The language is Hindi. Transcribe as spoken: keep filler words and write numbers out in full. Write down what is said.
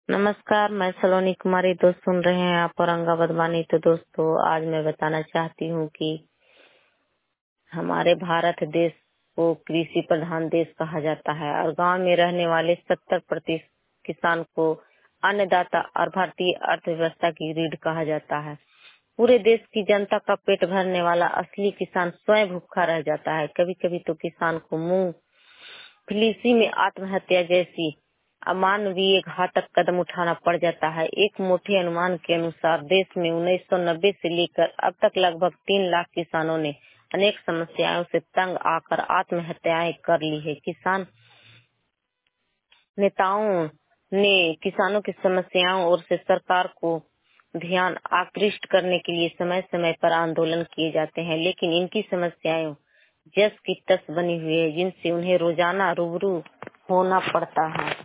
नमस्कार, मैं सलोनी कुमारी। दोस्त सुन रहे हैं आप औरंगाबाद वाणी। तो दोस्तों, आज मैं बताना चाहती हूँ कि हमारे भारत देश को कृषि प्रधान देश कहा जाता है और गांव में रहने वाले सत्तर प्रतिशत किसान को अन्नदाता और भारतीय अर्थव्यवस्था की रीढ़ कहा जाता है। पूरे देश की जनता का पेट भरने वाला असली किसान स्वयं भूखा रह जाता है। कभी कभी तो किसान को मूंग फिलीसी में आत्महत्या जैसी अमानवीय घातक कदम उठाना पड़ जाता है। एक मोटे अनुमान के अनुसार देश में उन्नीस सौ नब्बे से लेकर अब तक लगभग तीन लाख किसानों ने अनेक समस्याओं से तंग आकर आत्महत्याएं कर ली है। किसान नेताओं ने किसानों की समस्याओं और से सरकार को ध्यान आकृष्ट करने के लिए समय समय पर आंदोलन किए जाते हैं, लेकिन इनकी समस्याएं जस की तस बनी हुई है, जिनसे उन्हें रोजाना रूबरू होना पड़ता है।